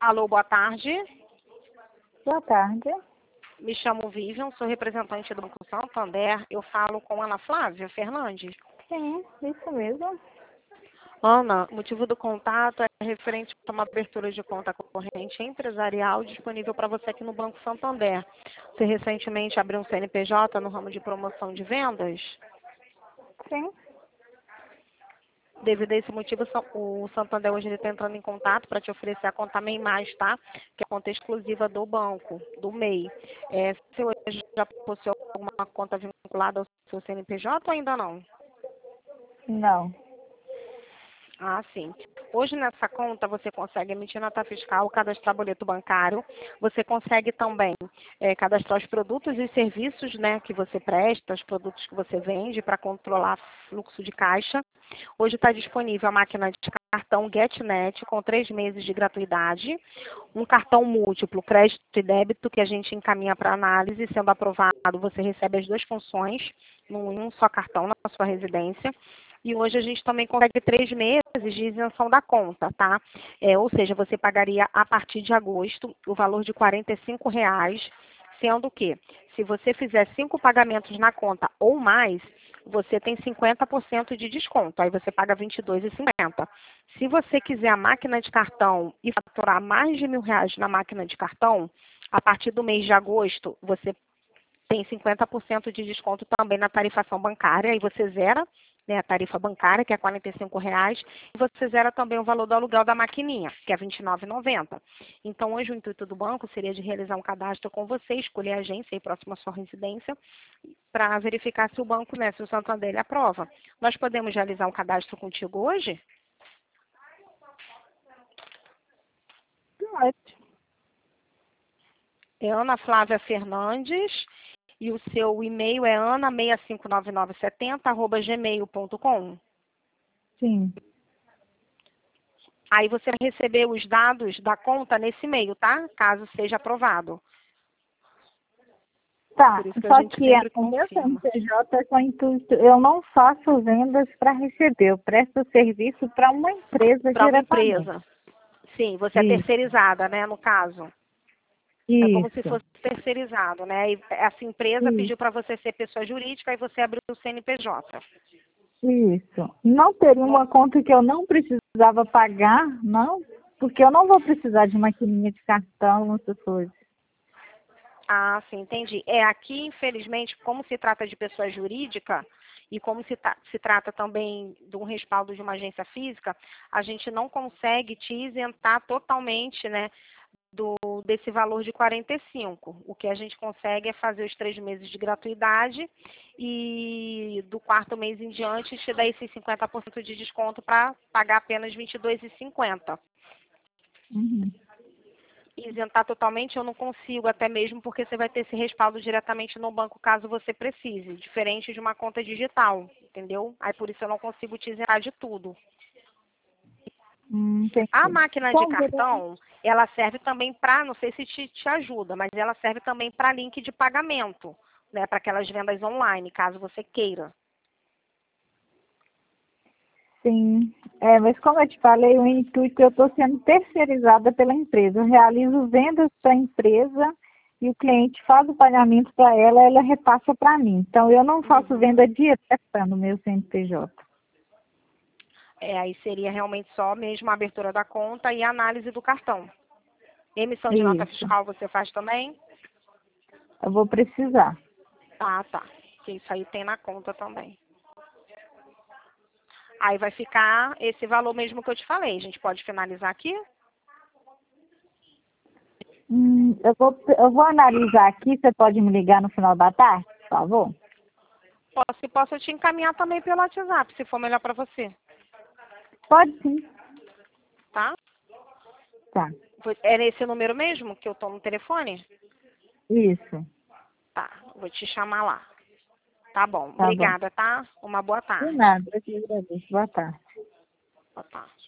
Alô, boa tarde. Boa tarde. Me chamo Vivian, sou representante do Banco Santander. Eu falo com Ana Flávia Fernandes. Sim, isso mesmo. Ana, o motivo do contato é referente a uma abertura de conta corrente empresarial disponível para você aqui no Banco Santander. Você recentemente abriu um CNPJ no ramo de promoção de vendas? Sim. Devido a esse motivo, o Santander hoje está entrando em contato para te oferecer a conta MEI+, tá? Que é a conta exclusiva do banco, do MEI. Você hoje já possui alguma conta vinculada ao seu CNPJ ou ainda não? Não. Ah, sim. Hoje nessa conta você consegue emitir nota fiscal, cadastrar boleto bancário, você consegue também cadastrar os produtos e serviços, né, que você presta, os produtos que você vende para controlar fluxo de caixa. Hoje está disponível a máquina de cartão GetNet com 3 meses de gratuidade, um cartão múltiplo, crédito e débito, que a gente encaminha para análise, sendo aprovado, você recebe as duas funções em um só cartão na sua residência. E hoje a gente também consegue 3 meses de isenção da conta, tá? Ou seja, você pagaria a partir de agosto o valor de R$ 45, sendo que se você fizer 5 pagamentos na conta ou mais, você tem 50% de desconto. Aí você paga R$ 22,50. Se você quiser a máquina de cartão e faturar mais de R$ 1.000 na máquina de cartão, a partir do mês de agosto, você tem 50% de desconto também na tarifação bancária, aí você zera, né, a tarifa bancária, que é R$ 45, e você zera também o valor do aluguel da maquininha, que é R$ 29,90. Então, hoje o intuito do banco seria de realizar um cadastro com você, escolher a agência aí próxima à sua residência, para verificar se o banco, né, se o Santander ele aprova. Nós podemos realizar um cadastro contigo hoje? Pode. É Ana Flávia Fernandes. E o seu e-mail é ana659970@gmail.com. Sim. Aí você vai receber os dados da conta nesse e-mail, tá? Caso seja aprovado. Tá, Por isso que a só gente que sempre o meu confirma. CNPJ é com intuito, eu não faço vendas para receber, eu presto serviço para uma empresa Para uma diretamente. empresa. Sim, você é Isso, terceirizada, né, no caso. É como se isso, fosse terceirizado, né? E essa empresa isso, pediu para você ser pessoa jurídica e você abriu o CNPJ. isso. Não teria No- uma conta que eu não precisava pagar, não? Porque eu não vou precisar de maquininha de cartão, essas coisas. Ah, sim, entendi. Aqui, infelizmente, como se trata de pessoa jurídica e como se trata também de um respaldo de uma agência física, a gente não consegue te isentar totalmente, né, desse valor de 45. O que a gente consegue é fazer os 3 meses de gratuidade e do quarto mês em diante te dá esses 50% de desconto para pagar apenas R$ 22,50. Uhum. Isentar totalmente eu não consigo, até mesmo porque você vai ter esse respaldo diretamente no banco caso você precise, diferente de uma conta digital, entendeu? Aí por isso eu não consigo te isentar de tudo. A Entendi. máquina de Então, verão. cartão, ela serve também para, não sei se te ajuda, mas ela serve também para link de pagamento, né? Para aquelas vendas online, caso você queira. Sim, mas como eu te falei, o intuito eu estou sendo terceirizada pela empresa. Eu realizo vendas para a empresa e o cliente faz o pagamento para ela, ela repassa para mim. Então, eu não faço Uhum. venda direta no meu CNPJ. Aí seria realmente só mesmo a abertura da conta e a análise do cartão. Emissão de nota Isso, fiscal você faz também? eu vou precisar. Ah, tá. Que isso aí tem na conta também. Aí vai ficar esse valor mesmo que eu te falei. A gente pode finalizar aqui? Eu vou analisar aqui, você pode me ligar no final da tarde, por favor? Posso te encaminhar também pelo WhatsApp, se for melhor para você, Pode sim. tá? Tá, É nesse número mesmo que eu tô no telefone? isso, Tá, vou te chamar lá. Tá bom, tá bom. obrigada, tá? Uma boa De tarde. nada, eu que agradeço. Boa tarde. Boa tarde.